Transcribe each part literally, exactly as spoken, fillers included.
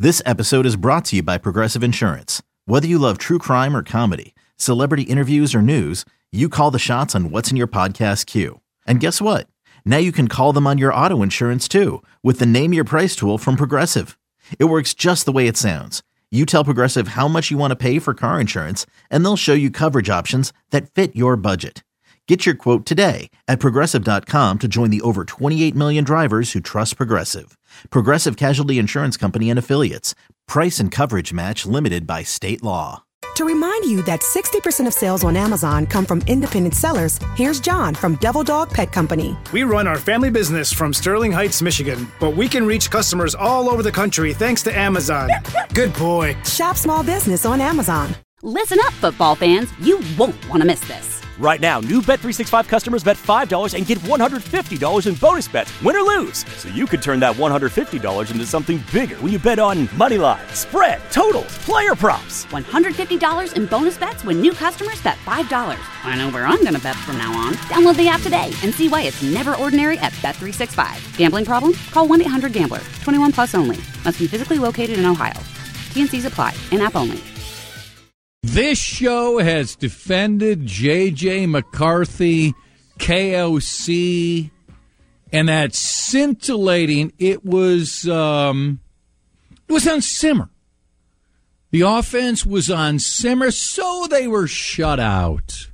This episode is brought to you by Progressive Insurance. Whether you love true crime or comedy, celebrity interviews or news, you call the shots on what's in your podcast queue. And guess what? Now you can call them on your auto insurance too with the Name Your Price tool from Progressive. It works just the way it sounds. You tell Progressive how much you want to pay for car insurance, and they'll show you coverage options that fit your budget. Get your quote today at Progressive dot com to join the over twenty-eight million drivers who trust Progressive. Progressive Casualty Insurance Company and Affiliates. Price and coverage match limited by state law. To remind you that sixty percent of sales on Amazon come from independent sellers, here's John from Devil Dog Pet Company. We run our family business from Sterling Heights, Michigan, but we can reach customers all over the country thanks to Amazon. Good boy. Shop small business on Amazon. Listen up, football fans. You won't want to miss this. Right now, new Bet three sixty-five customers bet five dollars and get one hundred fifty dollars in bonus bets, win or lose. So you could turn that one hundred fifty dollars into something bigger when you bet on money line, spread, totals, player props. one hundred fifty dollars in bonus bets when new customers bet five dollars. I know where I'm going to bet from now on. Download the app today and see why it's never ordinary at Bet three sixty-five. Gambling problem? Call one eight hundred gambler. twenty-one plus only. Must be physically located in Ohio. T and C's apply. In-app only. This show has defended J J. McCarthy, K O C, and that scintillating, it was, um, it was on simmer. The offense was on simmer, so they were shut out.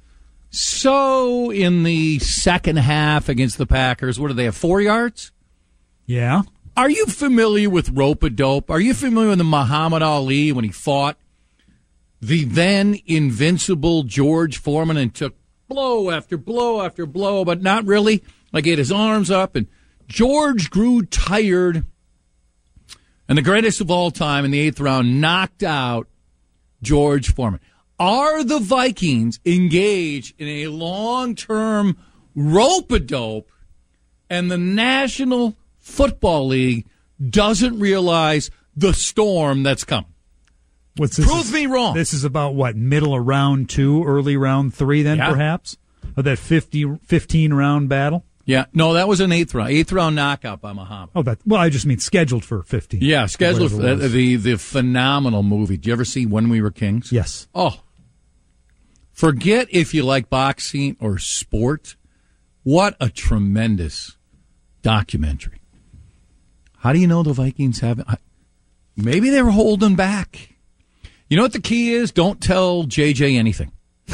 So in the second half against the Packers, what do they have, four yards? Yeah. Are you familiar with rope-a-dope? Are you familiar with the Muhammad Ali when he fought the then invincible George Foreman and took blow after blow after blow, but not really? Like he had his arms up, and George grew tired, and the greatest of all time in the eighth round knocked out George Foreman. Are the Vikings engaged in a long-term rope-a-dope, and the National Football League doesn't realize the storm that's coming? What's this Prove is, me wrong. This is about, what, middle of round two, early round three then, yeah. perhaps? Of that fifty, fifteen-round battle? Yeah. No, that was an eighth round. Eighth round knockout by Muhammad. Oh, that. Well, I just mean scheduled for fifteen. Yeah, scheduled for the, the, the phenomenal movie. Did you ever see When We Were Kings? Yes. Oh. Forget if you like boxing or sport. What a tremendous documentary. How do you know the Vikings haven't? Maybe they were holding back. You know what the key is? Don't tell J J anything.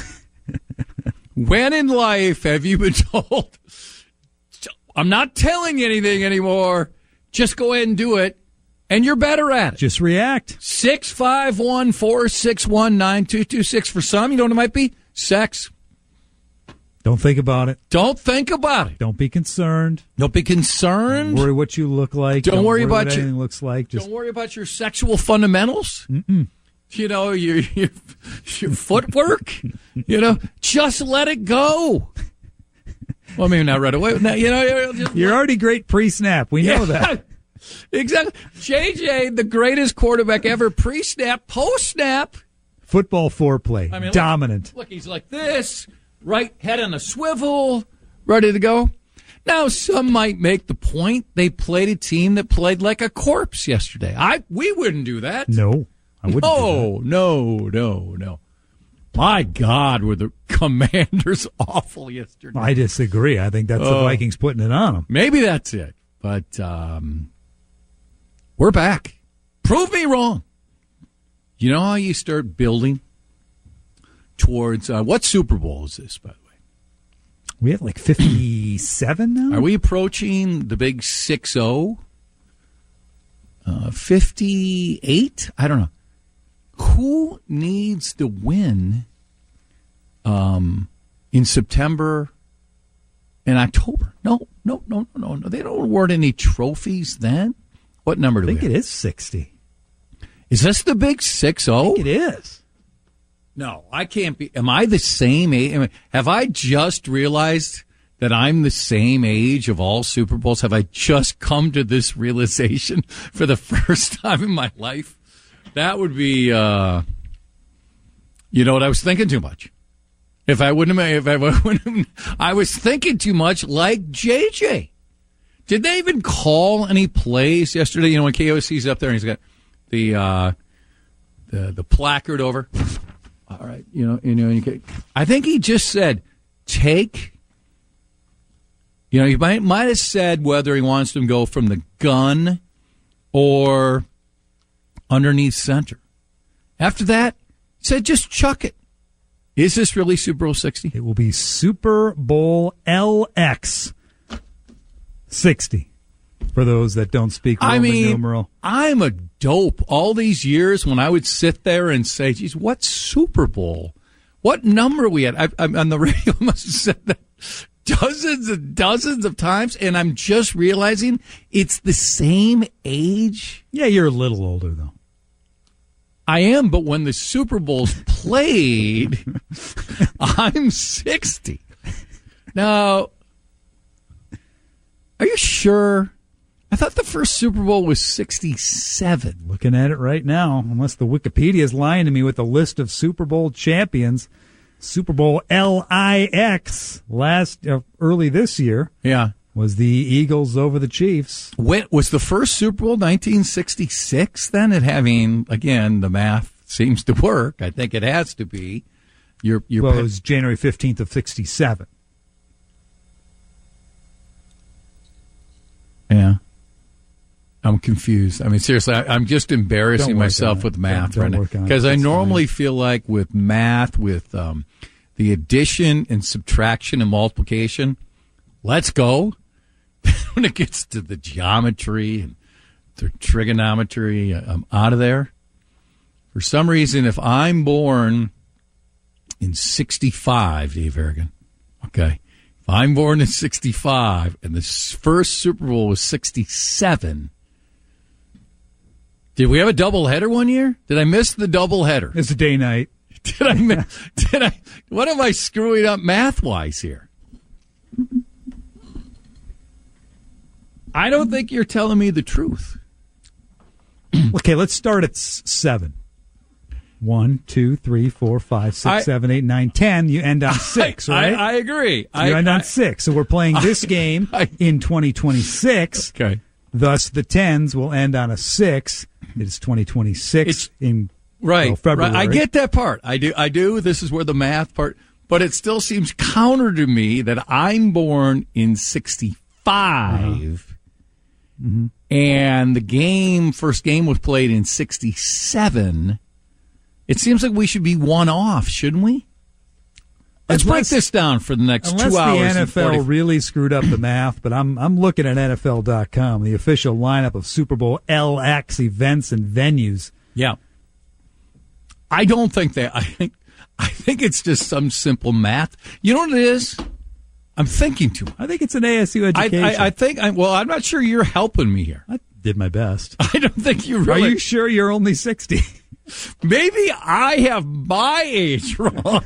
When in life have you been told, I'm not telling you anything anymore, just go ahead and do it, and you're better at it? Just react. six five one, four six one, nine two two six. For some, you know what it might be? Sex. Don't think about it. Don't think about it. Don't be concerned. Don't be concerned. Don't worry what you look like. Don't, Don't worry, worry about what your, anything looks like. Just Don't worry about your sexual fundamentals. Mm-mm. You know, your, your your footwork. You know, just let it go. Well, maybe not right away. Now, you know, just you're let, already great pre-snap. We yeah, know that. Exactly. J J, the greatest quarterback ever, pre-snap, post-snap. Football foreplay. I mean, dominant. Look, look, he's like this, right head on a swivel, ready to go. Now, some might make the point they played a team that played like a corpse yesterday. I we wouldn't do that. No. I wouldn't no, no, no, no. My God, were the Commanders awful yesterday. I disagree. I think that's uh, the Vikings putting it on them. Maybe that's it. But um, we're back. Prove me wrong. You know how you start building towards, uh, what Super Bowl is this, by the way? We have like fifty-seven now? Are we approaching the big six oh? Uh, fifty-eight? I don't know. Who needs to win um, in September and October? No, no, no, no, no. They don't award any trophies then. What number do we have? I think it is sixty. Is this the big six oh? I think it is. No, I can't be. Am I the same age? Have I just realized that I'm the same age of all Super Bowls? Have I just come to this realization for the first time in my life? That would be, uh, you know what, I was thinking too much. If I wouldn't have, if I wouldn't have, I was thinking too much like J J. Did they even call any plays yesterday? You know, when K O C's up there and he's got the uh, the the placard over. All right, you know, you know, you can, I think he just said, take. You know, he might might have said whether he wants them to go from the gun or underneath center. After that, he said, just chuck it. Is this really Super Bowl sixty? It will be Super Bowl L X sixty. For those that don't speak Roman I mean, numeral. I'm a dope. All these years when I would sit there and say, geez, what Super Bowl? What number are we at? I, I'm on the radio. I must have said that dozens and dozens of times, and I'm just realizing it's the same age. Yeah, you're a little older, though. I am, but when the Super Bowl's played, I'm sixty. Now, are you sure? I thought the first Super Bowl was sixty-seven. Looking at it right now, unless the Wikipedia is lying to me with a list of Super Bowl champions. Super Bowl L I X last uh, early this year. Yeah. Was the Eagles over the Chiefs. When, was the first Super Bowl nineteen sixty-six then? It having, again, the math seems to work. I think it has to be. Your, your well, it was January fifteenth of sixty-seven. Yeah. I'm confused. I mean, seriously, I, I'm just embarrassing myself with math don't, don't right now. Because I normally fine. feel like with math, with um, the addition and subtraction and multiplication, let's go. When it gets to the geometry and the trigonometry, I'm out of there. For some reason, if I'm born in sixty-five, Dave Harrigan, okay, if I'm born in sixty-five and the first Super Bowl was sixty-seven, did we have a doubleheader one year? Did I miss the doubleheader? It's a day night. Did I miss, did I, what am I screwing up math-wise here? I don't think you're telling me the truth. Okay, let's start at seven. One, two, three, four, five, six, I, seven, eight, nine, ten. You end on six, I, right? I, I agree. So I, you end I, on six. So we're playing this game I, in twenty twenty-six. Okay. Thus, the tens will end on a six. It's twenty twenty-six it's, in right, well, February. Right. I get that part. I do. I do. This is where the math part. But it still seems counter to me that I'm born in sixty-five. Uh-huh. Mm-hmm. And the game, first game was played in sixty-seven. It seems like we should be one off, shouldn't we? Let's unless, break this down for the next two hours. Unless the N F L really screwed up the math, but I'm I'm looking at N F L dot com, the official lineup of Super Bowl L X events and venues. Yeah. I don't think that. I think I think it's just some simple math. You know what it is? I'm thinking too much. I think it's an A S U education. I, I, I think, I, well, I'm not sure you're helping me here. I did my best. I don't think you really. Are you sure you're only sixty? Maybe I have my age wrong.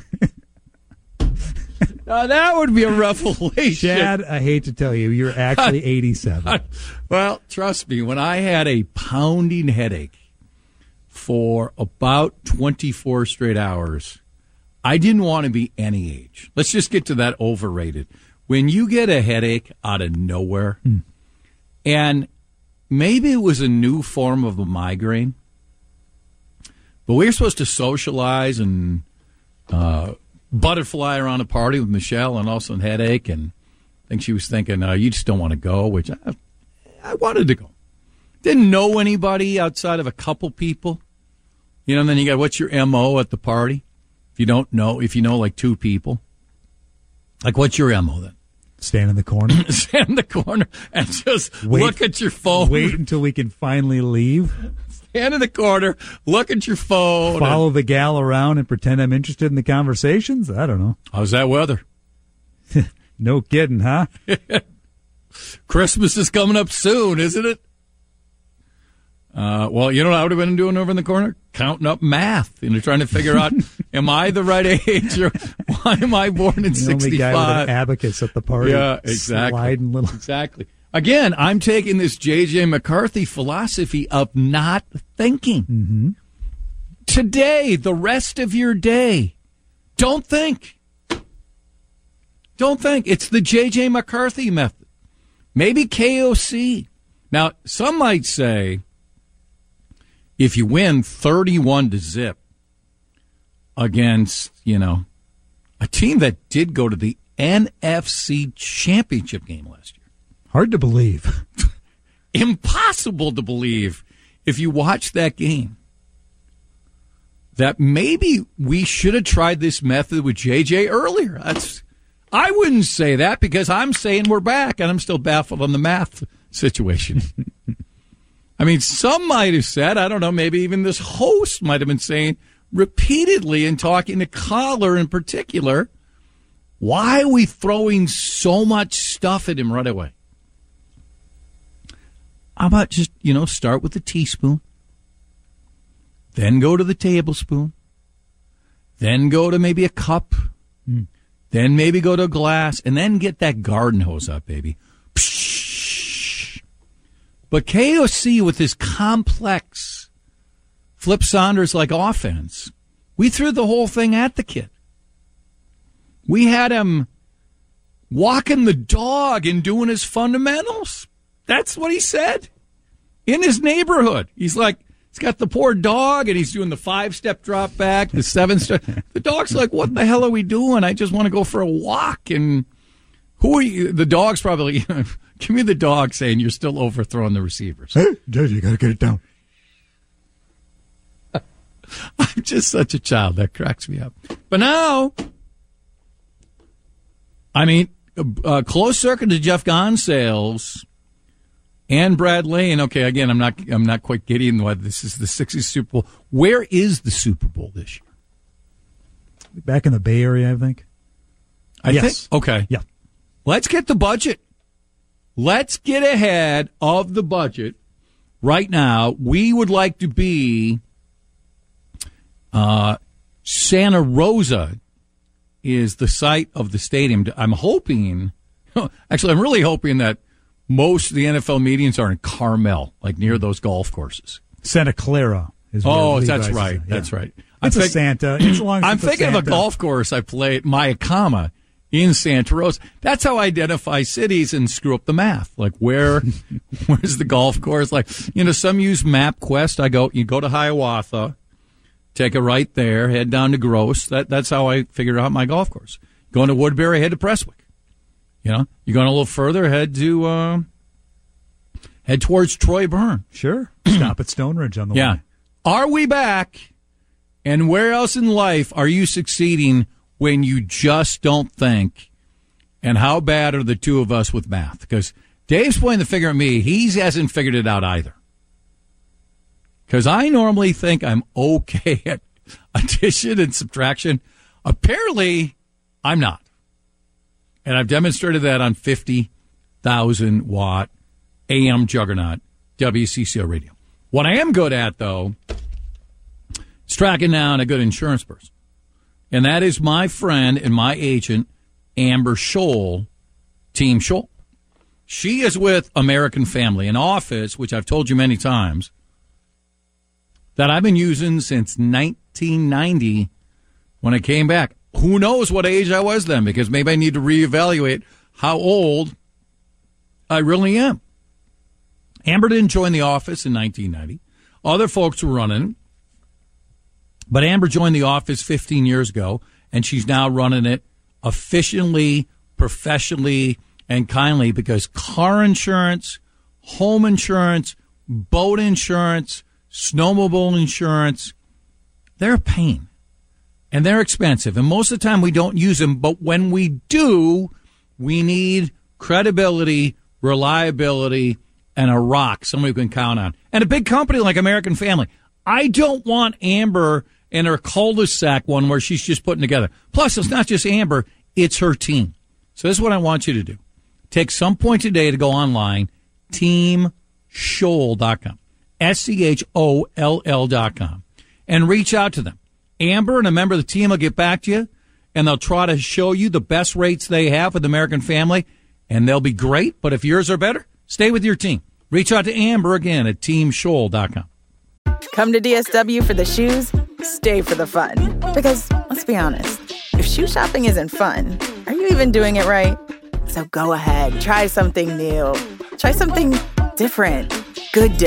Now, that would be a revelation. Chad, I hate to tell you, you're actually eighty-seven. Well, trust me, when I had a pounding headache for about twenty-four straight hours, I didn't want to be any age. Let's just get to that overrated. When you get a headache out of nowhere, mm. and maybe it was a new form of a migraine, but we were supposed to socialize and uh, butterfly around a party with Michelle, and also a headache, and I think she was thinking, uh, you just don't want to go, which I, I wanted to go. Didn't know anybody outside of a couple people. You know, and then you got, what's your M O at the party? If you don't know, if you know like two people. Like, what's your M O then? Stand in the corner. Stand in the corner and just wait, look at your phone. Wait until we can finally leave. Stand in the corner, look at your phone. Follow and, the gal around and pretend I'm interested in the conversations? I don't know. How's that weather? No kidding, huh? Christmas is coming up soon, isn't it? Uh, well, you know what I would have been doing over in the corner? Counting up math. You know, trying to figure out, am I the right age, or why am I born in sixty-five? The only guy with an abacus at the party. Yeah, exactly. Sliding little. Exactly. Again, I'm taking this J J McCarthy philosophy of not thinking. Mm-hmm. Today, the rest of your day, don't think. Don't think. It's the J J McCarthy method. Maybe K O C. Now, some might say, if you win thirty-one to zip against, you know, a team that did go to the N F C Championship game last year. Hard to believe. Impossible to believe if you watch that game. That maybe we should have tried this method with J J earlier. That's, I wouldn't say that because I'm saying we're back, and I'm still baffled on the math situation. I mean, some might have said, I don't know, maybe even this host might have been saying repeatedly and talking to Collar in particular, why are we throwing so much stuff at him right away? How about just, you know, start with a teaspoon, then go to the tablespoon, then go to maybe a cup, mm. then maybe go to a glass, and then get that garden hose up, baby. Psh. But K O C with his complex Flip Saunders-like offense, we threw the whole thing at the kid. We had him walking the dog and doing his fundamentals. That's what he said in his neighborhood. He's like, he's got the poor dog, and he's doing the five-step drop back, the seven-step. The dog's like, what the hell are we doing? I just want to go for a walk. And who are you? The dog's probably, give me the dog saying you're still overthrowing the receivers. Hey, Judge, you got to get it down. I'm just such a child. That cracks me up. But now, I mean, uh, close circuit to Jeff Gonsalves and Brad Lane. Okay, again, I'm not I'm not quite getting why this is the sixties Super Bowl. Where is the Super Bowl this year? Back in the Bay Area, I think. I yes. think. Okay. Yeah. Let's get the budget. Let's get ahead of the budget right now. We would like to be uh, Santa Rosa is the site of the stadium. I'm hoping, actually, I'm really hoping that most of the N F L meetings are in Carmel, like near those golf courses. Santa Clara is where Oh, Levi's that's is. right. Yeah. That's right. It's I'm a think, Santa. It's long as I'm it's a thinking of a Santa. golf course I played, Mayakama, in Santa Rosa. That's how I identify cities and screw up the math. Like, where, where's the golf course? Like, you know, some use MapQuest. I go, you go to Hiawatha, take a right there, head down to Gross. That, that's how I figured out my golf course. Going to Woodbury, head to Prestwick. You know, you're going a little further, head to, uh, head towards Troy Burn. Sure. Stop at Stone Ridge on the yeah. way. Are we back? And where else in life are you succeeding when you just don't think? And how bad are the two of us with math? Because Dave's pointing the finger at me. He hasn't figured it out either. Because I normally think I'm okay at addition and subtraction. Apparently, I'm not. And I've demonstrated that on fifty thousand watt A M juggernaut W C C O radio. What I am good at, though, is tracking down a good insurance person. And that is my friend and my agent, Amber Scholl, Team Scholl. She is with American Family, an office, which I've told you many times, that I've been using since nineteen ninety when I came back. Who knows what age I was then, because maybe I need to reevaluate how old I really am. Amber didn't join the office in nineteen ninety. Other folks were running it. But Amber joined the office fifteen years ago, and she's now running it efficiently, professionally, and kindly, because car insurance, home insurance, boat insurance, snowmobile insurance, they're a pain. And they're expensive. And most of the time we don't use them. But when we do, we need credibility, reliability, and a rock, somebody we can count on. And a big company like American Family. I don't want Amber in her cul-de-sac one where she's just putting together. Plus, it's not just Amber, it's her team. So this is what I want you to do. Take some point today to go online, team scholl dot com, S C H O L L dot com, and reach out to them. Amber and a member of the team will get back to you, and they'll try to show you the best rates they have with American Family, and they'll be great. But if yours are better, stay with your team. Reach out to Amber again at team scholl dot com. Come to D S W for the shoes, stay for the fun. Because, let's be honest, if shoe shopping isn't fun, are you even doing it right? So go ahead, try something new. Try something different. Good different.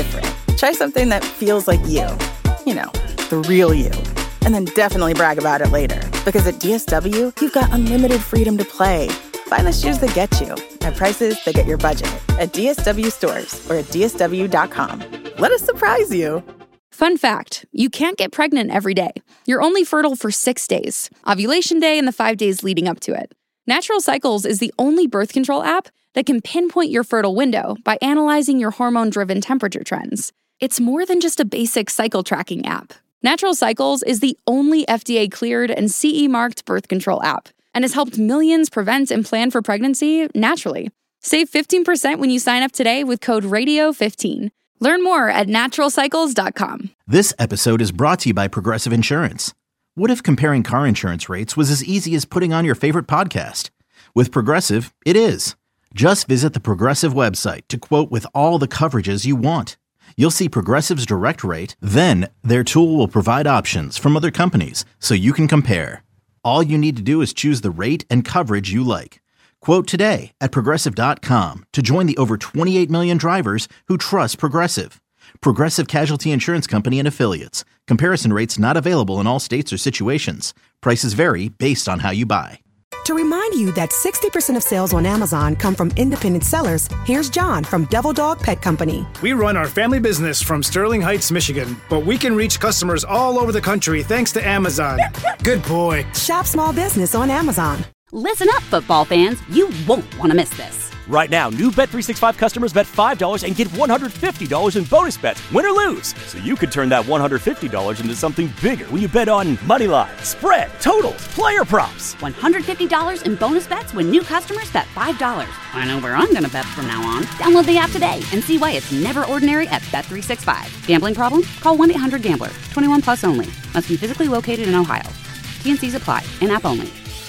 Try something that feels like you. You know, the real you. And then definitely brag about it later. Because at D S W, you've got unlimited freedom to play. Find the shoes that get you at prices that get your budget at D S W stores or at D S W dot com. Let us surprise you. Fun fact, you can't get pregnant every day. You're only fertile for six days, ovulation day and the five days leading up to it. Natural Cycles is the only birth control app that can pinpoint your fertile window by analyzing your hormone-driven temperature trends. It's more than just a basic cycle tracking app. Natural Cycles is the only F D A-cleared and C E-marked birth control app and has helped millions prevent and plan for pregnancy naturally. Save fifteen percent when you sign up today with code radio fifteen. Learn more at natural cycles dot com. This episode is brought to you by Progressive Insurance. What if comparing car insurance rates was as easy as putting on your favorite podcast? With Progressive, it is. Just visit the Progressive website to quote with all the coverages you want. You'll see Progressive's direct rate, then their tool will provide options from other companies so you can compare. All you need to do is choose the rate and coverage you like. Quote today at progressive dot com to join the over twenty-eight million drivers who trust Progressive. Progressive Casualty Insurance Company and Affiliates. Comparison rates not available in all states or situations. Prices vary based on how you buy. To remind you that sixty percent of sales on Amazon come from independent sellers, here's John from Devil Dog Pet Company. We run our family business from Sterling Heights, Michigan, but we can reach customers all over the country thanks to Amazon. Good boy. Shop small business on Amazon. Listen up, football fans. You won't want to miss this. Right now, new Bet three sixty-five customers bet five dollars and get one hundred fifty dollars in bonus bets, win or lose. So you could turn that one hundred fifty dollars into something bigger when you bet on money line, spread, totals, player props. one hundred fifty dollars in bonus bets when new customers bet five dollars. I know where I'm going to bet from now on. Download the app today and see why it's never ordinary at Bet three sixty-five. Gambling problem? Call one eight hundred gambler. twenty-one plus only. Must be physically located in Ohio. T and C's apply. In-app only.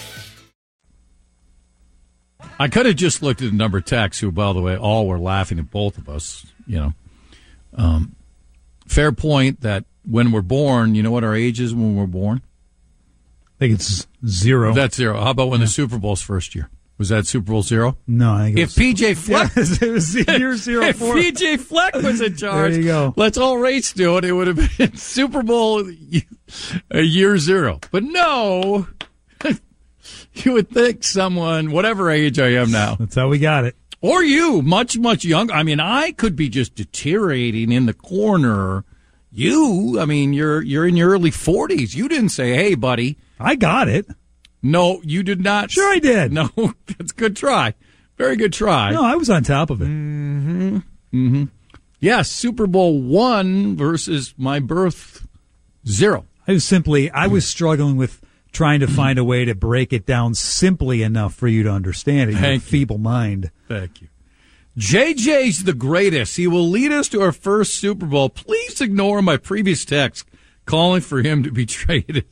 I could have just looked at the number of texts who, by the way, all were laughing at both of us, you know. Um, fair point that when we're born, you know what our age is when we're born? I think it's zero. That's zero. How about when yeah. the Super Bowl's first year? Was that Super Bowl zero? No, I think it if was, P J Fleck, yeah, it was year zero if four. P J Fleck was in charge, there you go. Let's all race do it. It would have been Super Bowl a year zero. But no. You would think someone, whatever age I am now. That's how we got it. Or you, much, much younger. I mean, I could be just deteriorating in the corner. You, I mean, you're you're in your early forties. You didn't say, hey, buddy. I got it. No, you did not. Sure I did. No, that's a good try. Very good try. No, I was on top of it. Mm-hmm. Mm-hmm. Yes, Super Bowl one versus my birth zero. I was simply, I was struggling with trying to find a way to break it down simply enough for you to understand it. Your feeble mind. Thank you. J J's the greatest. He will lead us to our first Super Bowl. Please ignore my previous text calling for him to be traded.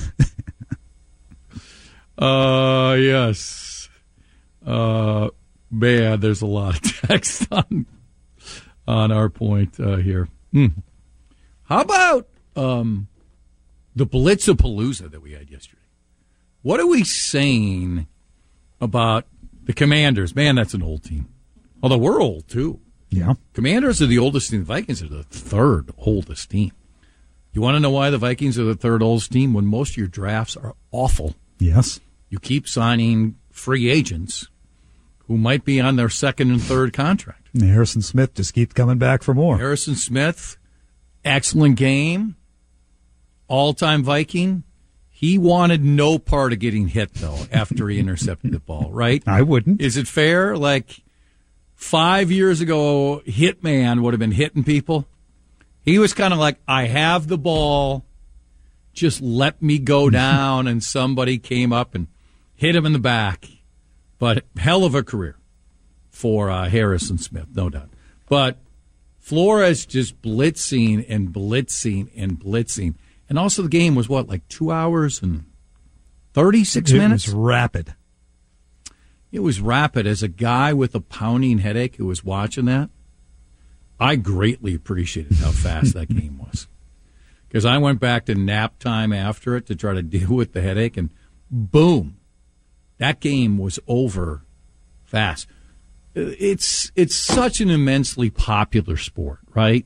uh, yes. Uh, man, there's a lot of text on, on our point uh, here. Hmm. How about um, the Blitzapalooza that we had yesterday? What are we saying about the Commanders? Man, that's an old team. Although we're old, too. Yeah. Commanders are the oldest team. The Vikings are the third oldest team. You want to know why the Vikings are the third oldest team? When most of your drafts are awful. Yes. You keep signing free agents who might be on their second and third contract. And Harrison Smith just keeps coming back for more. Harrison Smith, excellent game. All-time Viking. He wanted no part of getting hit, though, after he intercepted the ball, right? I wouldn't. Is it fair? Like, five years ago, Hitman would have been hitting people. He was kind of like, I have the ball, just let me go down, and somebody came up and hit him in the back. But hell of a career for uh, Harrison Smith, no doubt. But Flores just blitzing and blitzing and blitzing. And also the game was, what, like two hours and thirty-six it minutes? It was rapid. It was rapid. As a guy with a pounding headache who was watching that, I greatly appreciated how fast that game was. Because I went back to nap time after it to try to deal with the headache, and boom, that game was over fast. It's, it's such an immensely popular sport, right?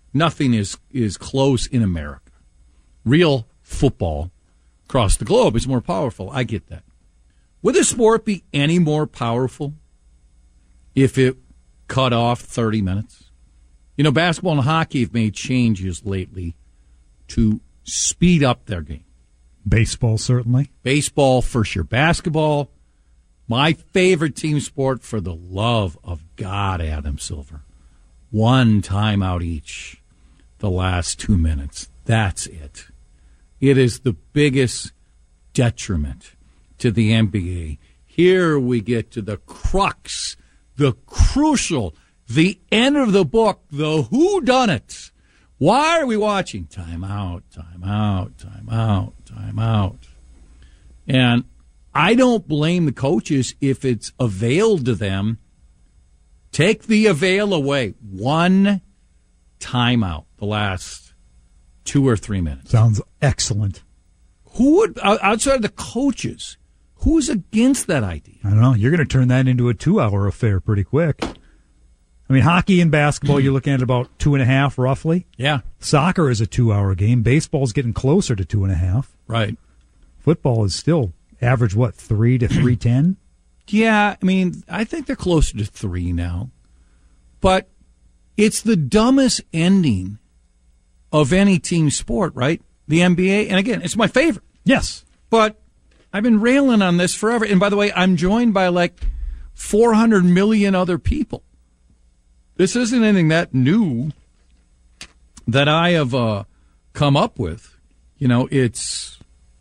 nothing is, is close in America. Real football across the globe is more powerful. I get that. Would the sport be any more powerful if it cut off thirty minutes? You know, basketball and hockey have made changes lately to speed up their game. Baseball, certainly. Baseball, for sure. Basketball, my favorite team sport, for the love of God, Adam Silver. One timeout each the last two minutes. That's it. It is the biggest detriment to the N B A. Here we get to the crux, the crucial, the end of the book, the whodunit. Why are we watching? Time out, time out, time out, time out. And I don't blame the coaches if it's availed to them. Take the avail away. One timeout the last two or three minutes. Sounds excellent. Who would, outside of the coaches, who's against that idea? I don't know. You're going to turn that into a two-hour affair pretty quick. I mean, hockey and basketball, you're looking at about two and a half, roughly. Yeah. Soccer is a two-hour game. Baseball's getting closer to two and a half. Right. Football is still average, what, three to three ten? Yeah, I mean, I think they're closer to three now. But it's the dumbest ending of any team sport, right? The N B A. And again, it's my favorite. Yes. But I've been railing on this forever. And by the way, I'm joined by like four hundred million other people. This isn't anything that new that I have uh, come up with. You know, it's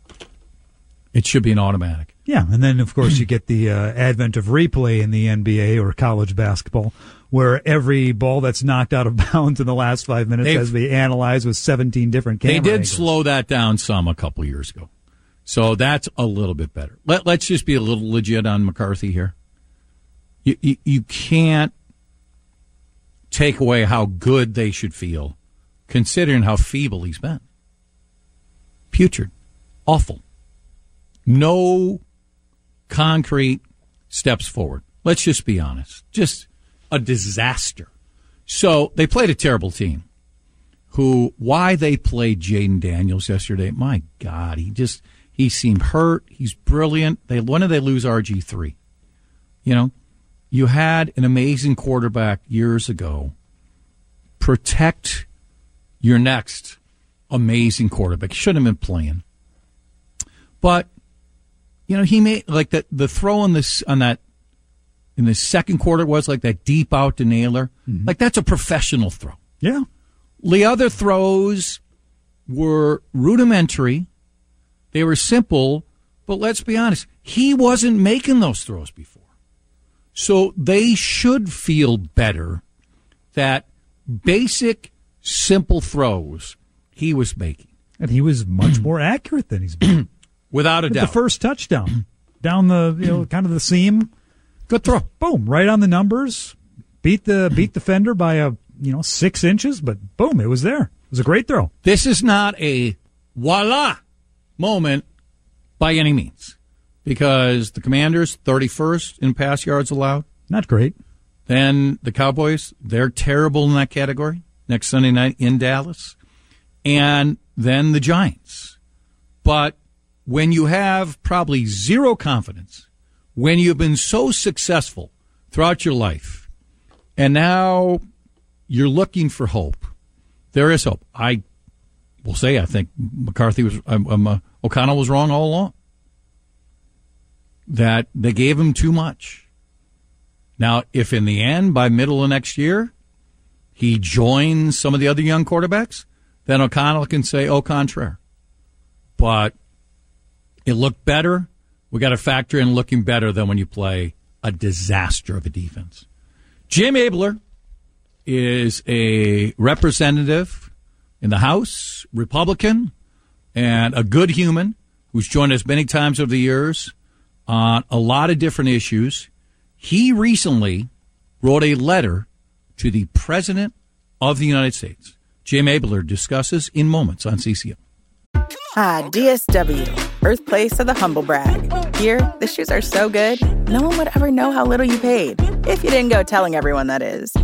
it should be an automatic. Yeah, and then, of course, you get the uh, advent of replay in the N B A or college basketball, where every ball that's knocked out of bounds in the last five minutes They've, has to be analyzed with seventeen different camera They did angles. slow that down some a couple years ago. So that's a little bit better. Let, let's just be a little legit on McCarthy here. You, you, you can't take away how good they should feel, considering how feeble he's been. Putrid. Awful. No concrete steps forward. Let's just be honest. Just a disaster. So they played a terrible team. Who, why they played Jaden Daniels yesterday, my God, he just, he seemed hurt. He's brilliant. They, when did they lose R G three? You know? You had an amazing quarterback years ago. Protect your next amazing quarterback. He shouldn't have been playing. But, you know, he made, like, the, the throw on this, on that, in the second quarter was like that deep out to Naylor. Mm-hmm. Like, that's a professional throw. Yeah. The other throws were rudimentary. They were simple. But let's be honest, he wasn't making those throws before. So they should feel better that basic, simple throws he was making. And he was much more accurate than he's been. Without a With doubt. The first touchdown. Down the, you know, kind of the seam. Good throw. Boom. Right on the numbers. Beat the beat the fender by, a you know, six inches, but boom, it was there. It was a great throw. This is not a voila moment by any means. Because the Commanders, thirty-first in pass yards allowed. Not great. Then the Cowboys, they're terrible in that category. Next Sunday night in Dallas. And then the Giants. But when you have probably zero confidence, when you've been so successful throughout your life, and now you're looking for hope, there is hope. I will say I think McCarthy was, um, uh, O'Connell was wrong all along. That they gave him too much. Now, if in the end, by middle of next year, he joins some of the other young quarterbacks, then O'Connell can say, au contraire. But it looked better. We got to factor in looking better than when you play a disaster of a defense. Jim Abler is a representative in the House, Republican, and a good human who's joined us many times over the years on a lot of different issues. He recently wrote a letter to the President of the United States. Jim Abler discusses in moments on C C O. Ah, D S W, birthplace of the humble brag. Here, the shoes are so good, no one would ever know how little you paid. If you didn't go telling everyone, that is.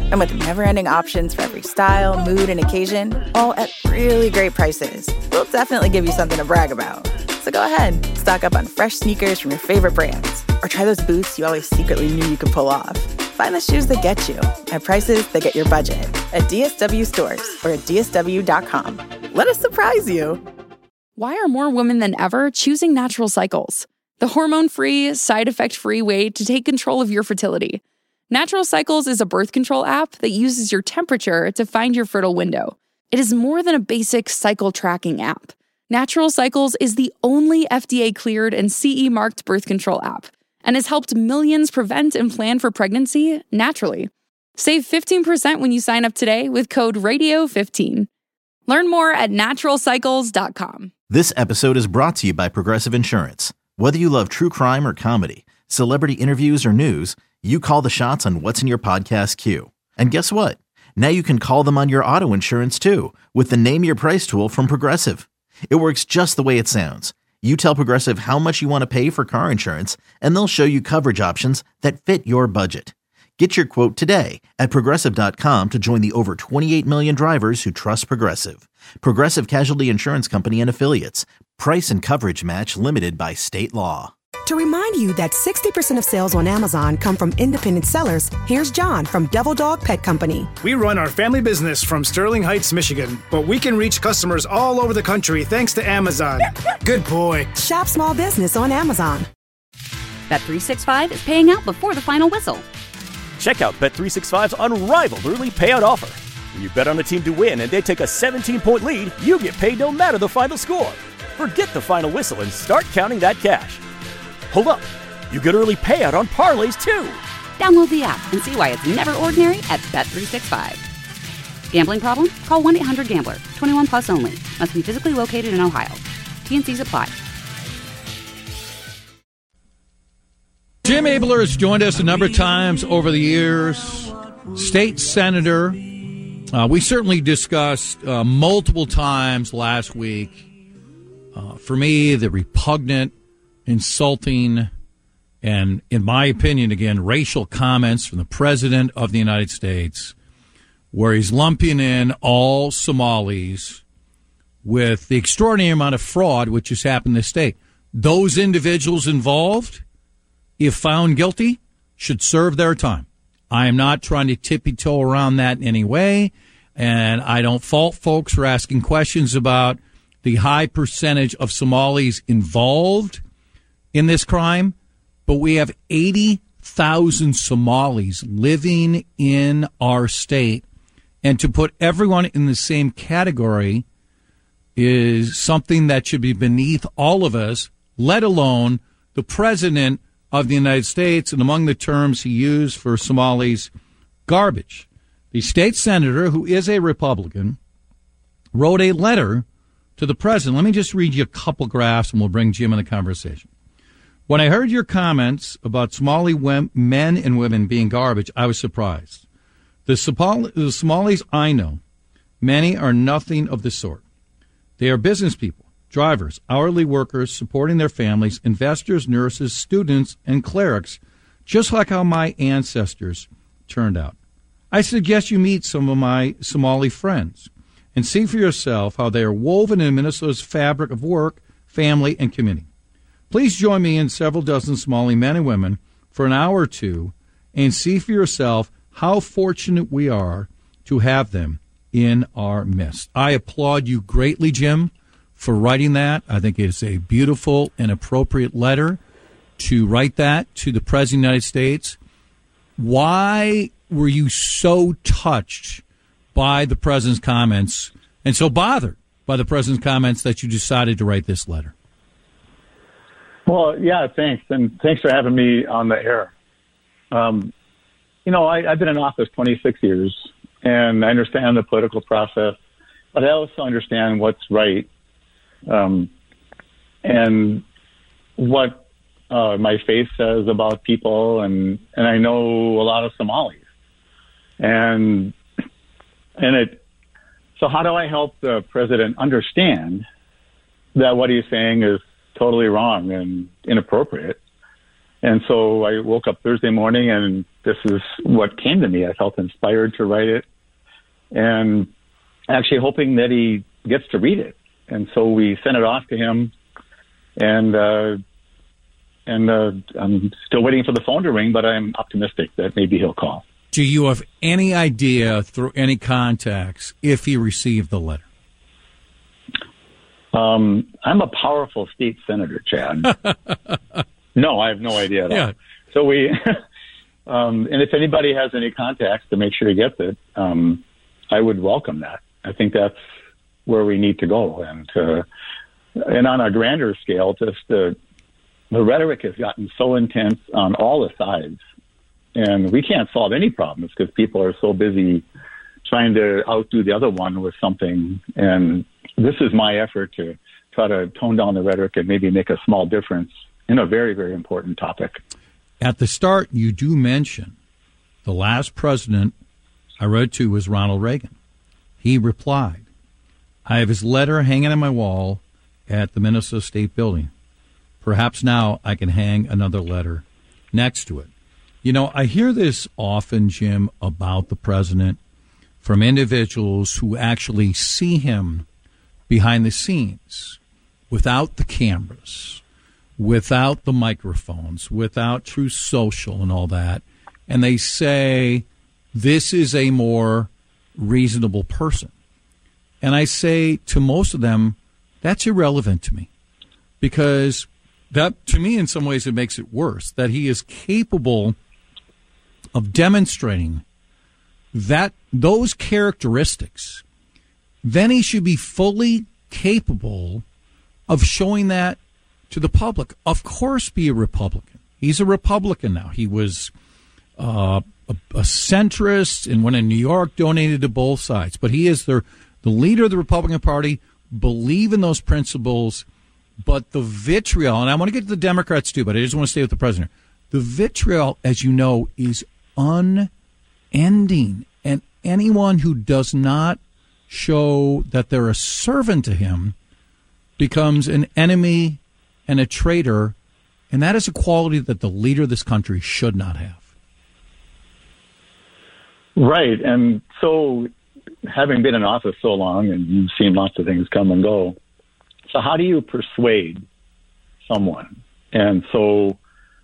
And with never-ending options for every style, mood, and occasion, all at really great prices, we'll definitely give you something to brag about. So go ahead, stock up on fresh sneakers from your favorite brands, or try those boots you always secretly knew you could pull off. Find the shoes that get you at prices that get your budget at D S W stores or at D S W dot com. Let us surprise you. Why are more women than ever choosing Natural Cycles? The hormone-free, side-effect-free way to take control of your fertility. Natural Cycles is a birth control app that uses your temperature to find your fertile window. It is more than a basic cycle tracking app. Natural Cycles is the only F D A-cleared and C E-marked birth control app and has helped millions prevent and plan for pregnancy naturally. Save fifteen percent when you sign up today with code radio fifteen. Learn more at natural cycles dot com. This episode is brought to you by Progressive Insurance. Whether you love true crime or comedy, celebrity interviews or news, you call the shots on what's in your podcast queue. And guess what? Now you can call them on your auto insurance too with the Name Your Price tool from Progressive. It works just the way it sounds. You tell Progressive how much you want to pay for car insurance, and they'll show you coverage options that fit your budget. Get your quote today at Progressive dot com to join the over twenty-eight million drivers who trust Progressive. Progressive Casualty Insurance Company and Affiliates. Price and coverage match limited by state law. To remind you that sixty percent of sales on Amazon come from independent sellers, here's John from Devil Dog Pet Company. We run our family business from Sterling Heights, Michigan, but we can reach customers all over the country thanks to Amazon. Good boy. Shop small business on Amazon. Bet three sixty-five is paying out before the final whistle. Check out Bet three sixty-five's unrivaled early payout offer. When you bet on a team to win and they take a seventeen-point lead, you get paid no matter the final score. Forget the final whistle and start counting that cash. Hold up. You get early payout on parlays, too. Download the app and see why it's never ordinary at Bet three sixty-five. Gambling problem? Call one eight hundred gambler. twenty-one plus only. Must be physically located in Ohio. T N Cs apply. Jim Abler has joined us a number of times over the years. State senator. Uh, we certainly discussed uh, multiple times last week, uh, for me, the repugnant, insulting, and, in my opinion, again, racial comments from the President of the United States, where he's lumping in all Somalis with the extraordinary amount of fraud which has happened in this state. Those individuals involved, if found guilty, should serve their time. I am not trying to tippy-toe around that in any way, and I don't fault folks for asking questions about the high percentage of Somalis involved in this crime, but we have eighty thousand Somalis living in our state, and to put everyone in the same category is something that should be beneath all of us, let alone the President of the United States, and among the terms he used for Somalis, garbage. The state senator, who is a Republican, wrote a letter to the president. Let me just read you a couple graphs, and we'll bring Jim in the conversation. When I heard your comments about Somali men and women being garbage, I was surprised. The, Somali, the Somalis I know, many are nothing of the sort. They are business people, drivers, hourly workers supporting their families, investors, nurses, students, and clerics, just like how my ancestors turned out. I suggest you meet some of my Somali friends and see for yourself how they are woven in Minnesota's fabric of work, family, and community. Please join me and several dozen Somali men and women for an hour or two and see for yourself how fortunate we are to have them in our midst. I applaud you greatly, Jim, for writing that. I think it's a beautiful and appropriate letter to write that to the President of the United States. Why were you so touched by the President's comments and so bothered by the President's comments that you decided to write this letter? Well, yeah, thanks. And thanks for having me on the air. Um, you know, I, I've been in office twenty-six years, and I understand the political process, but I also understand what's right um, and what uh, my faith says about people. And, and I know a lot of Somalis. And and it so how do I help the president understand that what he's saying is totally wrong and inappropriate? And so I woke up Thursday morning and this is what came to me. I felt inspired to write it, and actually hoping that he gets to read it. And so we sent it off to him, and uh, and uh, I'm still waiting for the phone to ring, but I'm optimistic that maybe he'll call. Do you have any idea through any contacts if he received the letter? Um, I'm a powerful state senator, Chad. No, I have no idea at all. Yeah. So we, um, and if anybody has any contacts to make sure he gets it, um, I would welcome that. I think that's where we need to go. And uh, and on a grander scale, just the, the rhetoric has gotten so intense on all the sides. And we can't solve any problems because people are so busy trying to outdo the other one with something. And this is my effort to try to tone down the rhetoric and maybe make a small difference in a very, very important topic. At the start, you do mention the last president I wrote to was Ronald Reagan. He replied, I have his letter hanging on my wall at the Minnesota State Building. Perhaps now I can hang another letter next to it. You know, I hear this often, Jim, about the president from individuals who actually see him behind the scenes without the cameras, without the microphones, without Truth Social and all that. And they say, this is a more reasonable person. And I say to most of them, that's irrelevant to me. Because that, to me, in some ways, it makes it worse, that he is capable of demonstrating that those characteristics. Then he should be fully capable of showing that to the public. Of course, be a Republican. He's a Republican now. He was uh, a, a centrist, and when in New York, donated to both sides. But he is the, the leader of the Republican Party, believe in those principles. But the vitriol, and I want to get to the Democrats too, but I just want to stay with the president. The vitriol, as you know, is unending. And anyone who does not show that they're a servant to him becomes an enemy and a traitor, and that is a quality that the leader of this country should not have. Right, and so having been in office so long, and you've seen lots of things come and go, so how do you persuade someone? And so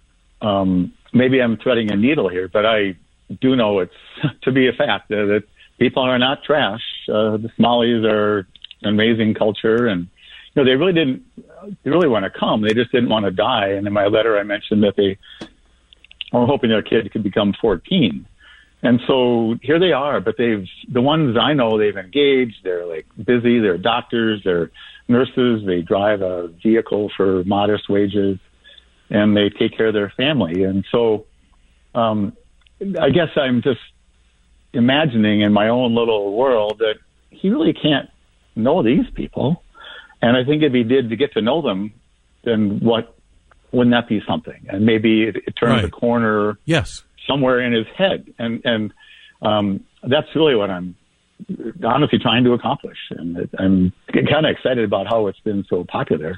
um, maybe I'm threading a needle here, but I do know it's to be a fact that, that people are not trash. Uh, the Somalis are an amazing culture, and you know they really didn't. They really want to come. They just didn't want to die. And in my letter, I mentioned that they were hoping their kid could become fourteen. And so here they are. But they've the ones I know they've engaged. They're like busy. They're doctors. They're nurses. They drive a vehicle for modest wages, and they take care of their family. And so, um, I guess I'm just imagining in my own little world that he really can't know these people. And I think if he did to get to know them, then what wouldn't that be something? And maybe it, it turns right. a corner yes. somewhere in his head. And, and um, that's really what I'm honestly trying to accomplish. And it, I'm kind of excited about how it's been so popular.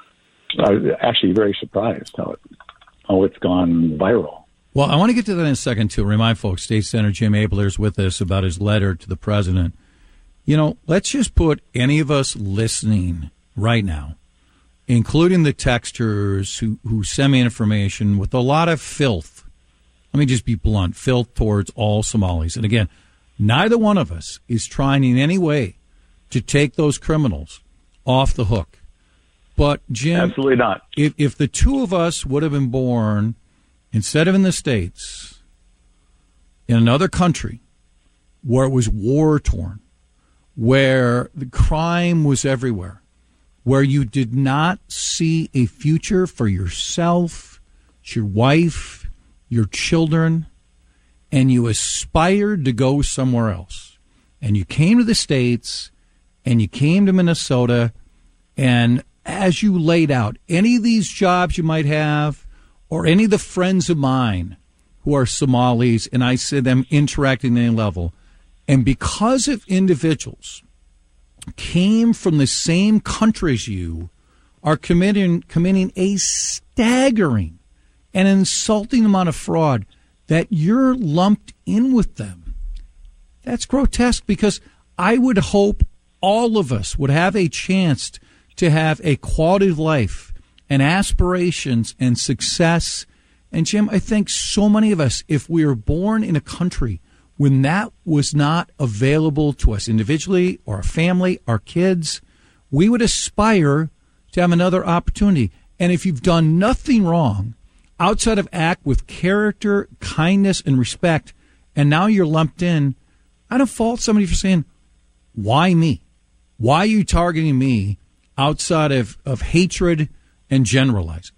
I was actually very surprised how, it, how it's gone viral. Well, I want to get to that in a second, too. Remind folks, State Senator Jim Abler is with us about his letter to the president. You know, let's just put any of us listening right now, including the texters who, who send me information with a lot of filth. Let me just be blunt, filth towards all Somalis. And again, neither one of us is trying in any way to take those criminals off the hook. But, Jim, absolutely not. If, if the two of us would have been born, instead of in the States, in another country where it was war-torn, where the crime was everywhere, where you did not see a future for yourself, your wife, your children, and you aspired to go somewhere else, and you came to the States, and you came to Minnesota, and as you laid out, any of these jobs you might have, or any of the friends of mine who are Somalis, and I see them interacting at any level, and because of individuals came from the same country as you, are committing committing a staggering and insulting amount of fraud, that you're lumped in with them. That's grotesque, because I would hope all of us would have a chance to have a quality of life and aspirations and success. And Jim, I think so many of us, if we were born in a country when that was not available to us individually or our family, our kids, we would aspire to have another opportunity. And if you've done nothing wrong outside of act with character, kindness, and respect, and now you're lumped in, I don't fault somebody for saying, why me? Why are you targeting me outside of, of hatred and generalizing?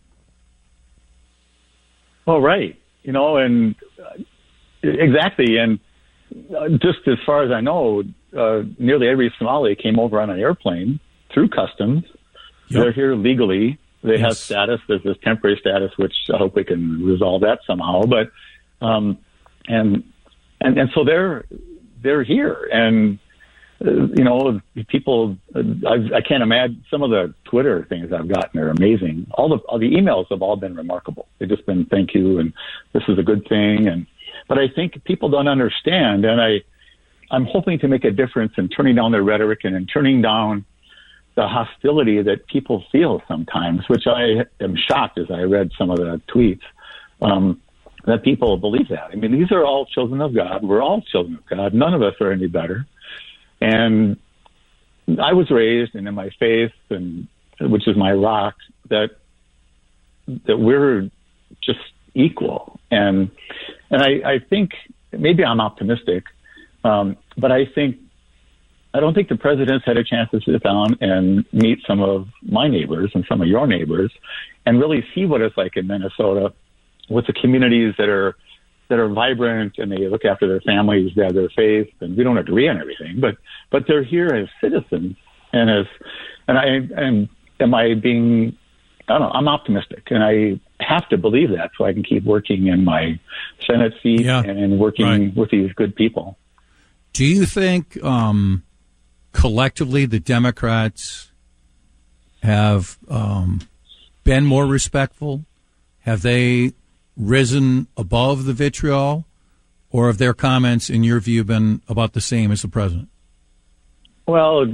Well, right. You know, and uh, exactly. And uh, just as far as I know, uh, nearly every Somali came over on an airplane through customs. Yep. They're here legally. They yes. have status. There's this temporary status, which I hope we can resolve that somehow. But um, and and and so they're they're here, and uh, you know, people. Uh, I, I can't imagine some of the Twitter things I've gotten are amazing. All the all the emails have all been remarkable. They've just been thank you, and this is a good thing. And but I think people don't understand, and I I'm hoping to make a difference in turning down their rhetoric and in turning down the hostility that people feel sometimes, which I am shocked as I read some of the tweets, um, that people believe that. I mean, these are all children of God. We're all children of God. None of us are any better. And I was raised, and in my faith, and which is my rock, that that we're just equal. And and I, I think maybe I'm optimistic, um, but I think I don't think the president's had a chance to sit down and meet some of my neighbors and some of your neighbors and really see what it's like in Minnesota with the communities that are that are vibrant, and they look after their families, they have their faith, and we don't agree on everything, but but they're here as citizens. And as and I am am I being I don't know, I'm optimistic, and I have to believe that so I can keep working in my Senate seat yeah, and working right. with these good people. Do you think um collectively, the Democrats have um, been more respectful? Have they risen above the vitriol? Or have their comments, in your view, been about the same as the president? Well,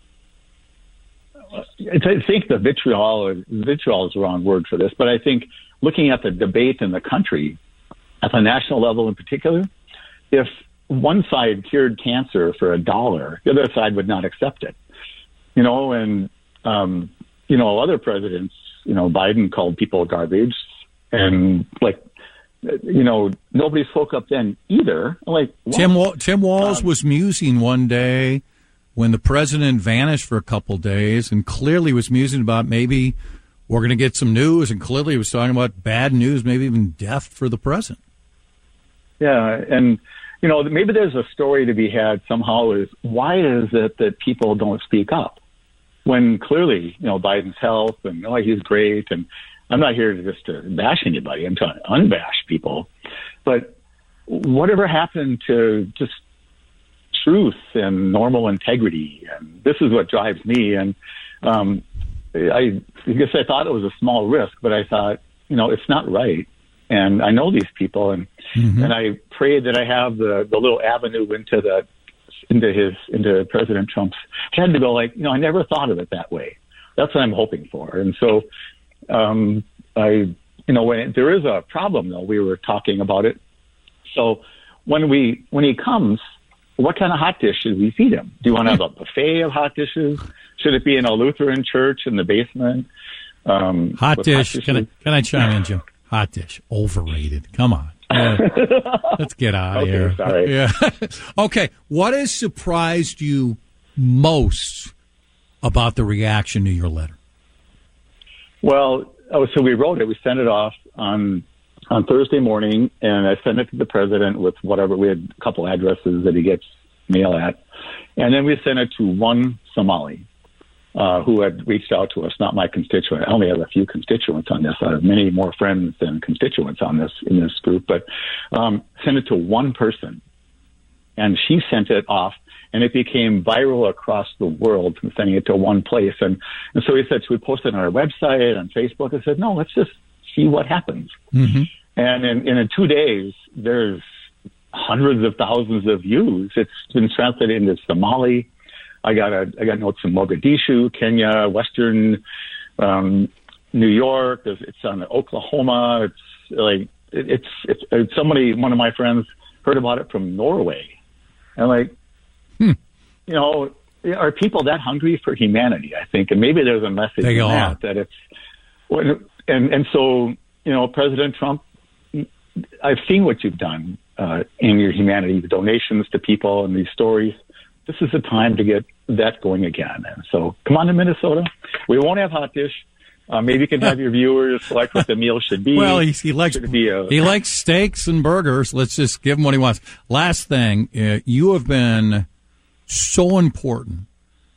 I think the vitriol, vitriol is the wrong word for this, but I think looking at the debate in the country, at the national level in particular, if one side cured cancer for a dollar, the other side would not accept it. You know, and, um, you know, other presidents, you know, Biden called people garbage, and like, you know, nobody spoke up then either. Like Tim, Wa- Tim Walz um, was musing one day when the president vanished for a couple days, and clearly was musing about maybe we're going to get some news, and clearly he was talking about bad news, maybe even death for the president. Yeah, and you know, maybe there's a story to be had somehow is why is it that people don't speak up when clearly, you know, Biden's health and, oh, he's great. And I'm not here to just to bash anybody. I'm trying to unbash people. But whatever happened to just truth and normal integrity? And this is what drives me. And um, I, I guess I thought it was a small risk, but I thought, you know, it's not right. And I know these people, and mm-hmm. and I pray that I have the, the little avenue into the into his into President Trump's head to go like, you know, I never thought of it that way. That's what I'm hoping for. And so, um, I, you know, when there is a problem though, we were talking about it. So when we when he comes, what kind of hot dish should we feed him? Do you want to have a buffet of hot dishes? Should it be in a Lutheran church in the basement? Um, hot dish. Hot can I can I chime in, Jim? Hot dish, overrated. Come on. Uh, let's get out of okay, here. Sorry. Yeah. Okay. What has surprised you most about the reaction to your letter? Well, oh, so we wrote it. We sent it off on on Thursday morning, and I sent it to the president with whatever. We had a couple addresses that he gets mail at, and then we sent it to one Somali Uh, who had reached out to us, not my constituent. I only have a few constituents on this. I have many more friends than constituents on this in this group, but um, sent it to one person, and she sent it off, and it became viral across the world from sending it to one place. And, and so he said, should we post it on our website, on Facebook? I said, no, let's just see what happens. Mm-hmm. And in, and in two days, there's hundreds of thousands of views. It's been translated into Somali. I got a, I got notes from Mogadishu, Kenya, Western um, New York. It's, it's on Oklahoma. It's like it, it's, it's it's somebody. One of my friends heard about it from Norway, and like, hmm. you know, are people that hungry for humanity? I think, and maybe there's a message they in that that it's when, and and so you know, President Trump, I've seen what you've done uh, in your humanity, the donations to people and these stories. This is the time to get that going again. And so come on to Minnesota. We won't have hot dish. Uh, maybe you can have your viewers select what the meal should be. Well, he, he likes be a, he likes steaks and burgers. Let's just give him what he wants. Last thing, uh, you have been so important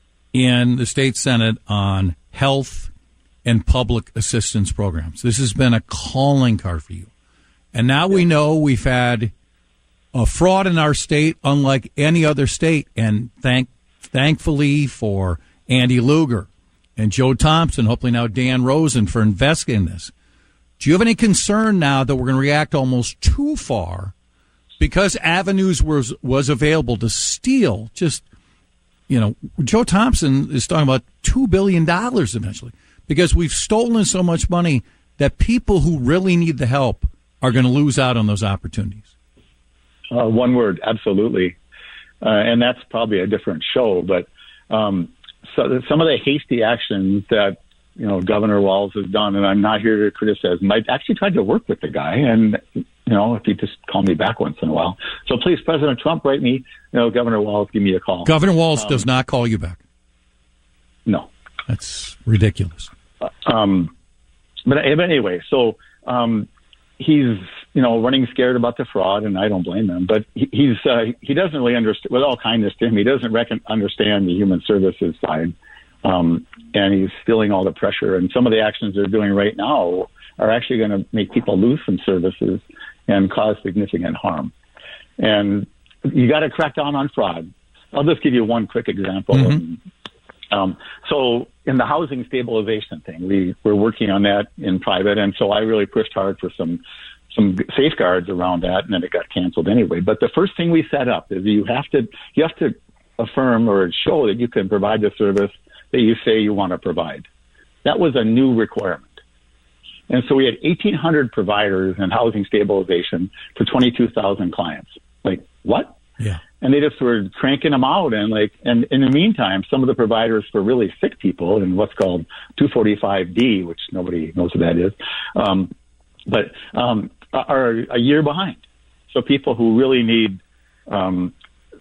in the state Senate on health and public assistance programs. This has been a calling card for you. And now we know we've had a fraud in our state unlike any other state. And thank, thankfully for Andy Lugar and Joe Thompson, hopefully now Dan Rosen, for investigating this. Do you have any concern now that we're going to react almost too far because avenues was, was available to steal? Just, you know, Joe Thompson is talking about two billion dollars eventually because we've stolen so much money that people who really need the help are going to lose out on those opportunities. Uh, one word, absolutely. Uh, and that's probably a different show. But um, so some of the hasty actions that, you know, Governor Walz has done, and I'm not here to criticize him. I actually tried to work with the guy, and, you know, if he just call me back once in a while. So please, President Trump, write me. You know, Governor Walz, give me a call. Governor Walz um, does not call you back. No. That's ridiculous. Uh, um, but anyway, so um, he's, you know, running scared about the fraud, and I don't blame him. But he, he's uh, he doesn't really understand, with all kindness to him, he doesn't reckon, understand the human services side, um, and he's feeling all the pressure. And some of the actions they're doing right now are actually going to make people lose some services and cause significant harm. And you got to crack down on fraud. I'll just give you one quick example. Mm-hmm. Um, so in the housing stabilization thing, we we're working on that in private, and so I really pushed hard for some some safeguards around that, and then it got canceled anyway. But the first thing we set up is you have to you have to affirm or show that you can provide the service that you say you want to provide. That was a new requirement. And so we had eighteen hundred providers in housing stabilization for twenty-two thousand clients. Like, what? Yeah. And they just were cranking them out. And like, and in the meantime, some of the providers for really sick people in what's called two forty-five D, which nobody knows what that is, um, but um, are a year behind. So people who really need um,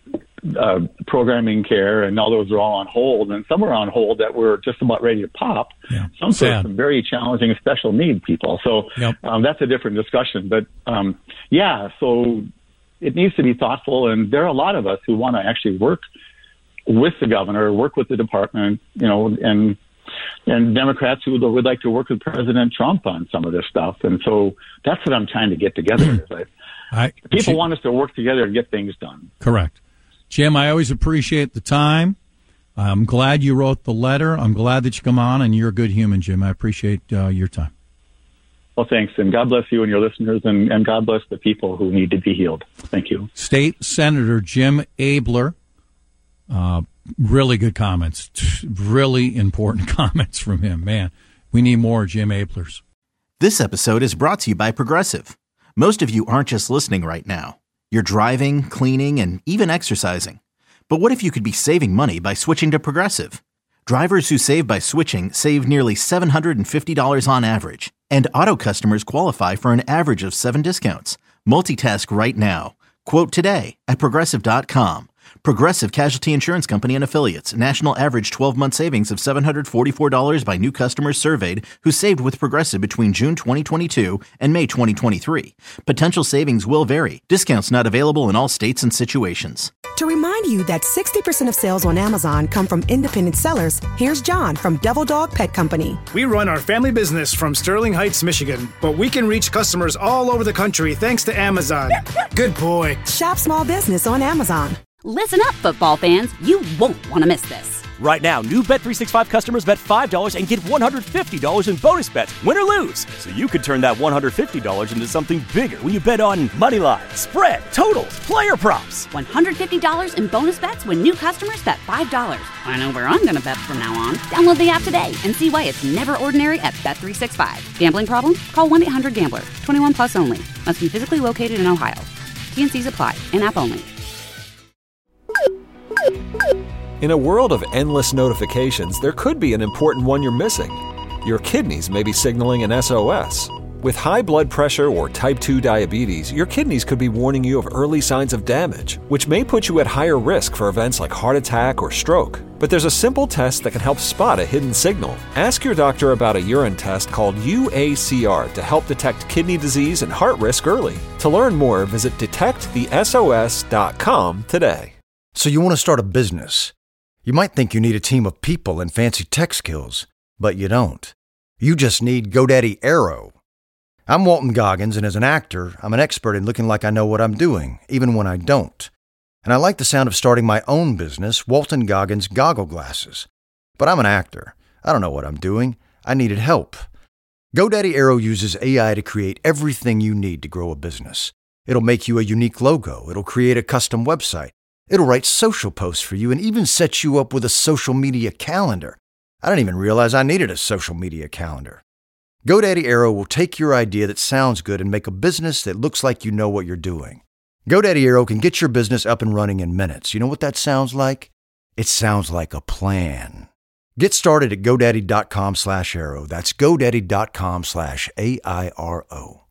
uh, programming care, and all those are all on hold, and some are on hold that were just about ready to pop. Yeah. Some for some very challenging special need people. So yep. um, that's a different discussion. But um, yeah, so it needs to be thoughtful, and there are a lot of us who want to actually work with the governor, work with the department, you know, and and Democrats who would like to work with President Trump on some of this stuff. And so that's what I'm trying to get together. I, People Jim, want us to work together and get things done. Correct. Jim, I always appreciate the time. I'm glad you wrote the letter. I'm glad that you come on, and you're a good human, Jim. I appreciate uh, your time. Well, thanks, and God bless you and your listeners, and, and God bless the people who need to be healed. Thank you. State Senator Jim Abeler, uh, really good comments, really important comments from him. Man, we need more Jim Ablers. This episode is brought to you by Progressive. Most of you aren't just listening right now. You're driving, cleaning, and even exercising. But what if you could be saving money by switching to Progressive? Drivers who save by switching save nearly seven hundred fifty dollars on average. And auto customers qualify for an average of seven discounts. Multitask right now. Quote today at Progressive dot com. Progressive Casualty Insurance Company and Affiliates. National average twelve-month savings of seven hundred forty-four dollars by new customers surveyed who saved with Progressive between June twenty twenty-two and May twenty twenty-three. Potential savings will vary. Discounts not available in all states and situations. To remind you that sixty percent of sales on Amazon come from independent sellers, here's John from Devil Dog Pet Company. We run our family business from Sterling Heights, Michigan, but we can reach customers all over the country thanks to Amazon. Good boy. Shop small business on Amazon. Listen up, football fans. You won't want to miss this. Right now, new Bet three sixty-five customers bet five dollars and get one hundred fifty dollars in bonus bets, win or lose. So you could turn that one hundred fifty dollars into something bigger when you bet on money line, spread, totals, player props. one hundred fifty dollars in bonus bets when new customers bet five dollars. I know where I'm going to bet from now on. Download the app today and see why it's never ordinary at Bet three sixty-five. Gambling problem? Call one eight hundred gambler. twenty-one plus only. Must be physically located in Ohio. T N Cs apply. In-app only. In a world of endless notifications, there could be an important one you're missing. Your kidneys may be signaling an S O S. With high blood pressure or type two diabetes, your kidneys could be warning you of early signs of damage, which may put you at higher risk for events like heart attack or stroke. But there's a simple test that can help spot a hidden signal. Ask your doctor about a urine test called U A C R to help detect kidney disease and heart risk early. To learn more, visit detect the S O S dot com today. So you want to start a business. You might think you need a team of people and fancy tech skills, but you don't. You just need GoDaddy Aero. I'm Walton Goggins, and as an actor, I'm an expert in looking like I know what I'm doing, even when I don't. And I like the sound of starting my own business, Walton Goggins Goggle Glasses. But I'm an actor. I don't know what I'm doing. I needed help. GoDaddy Aero uses A I to create everything you need to grow a business. It'll make you a unique logo. It'll create a custom website. It'll write social posts for you and even set you up with a social media calendar. I didn't even realize I needed a social media calendar. GoDaddy Aero will take your idea that sounds good and make a business that looks like you know what you're doing. GoDaddy Aero can get your business up and running in minutes. You know what that sounds like? It sounds like a plan. Get started at GoDaddy.com slash Aero. That's GoDaddy.com slash A I R O.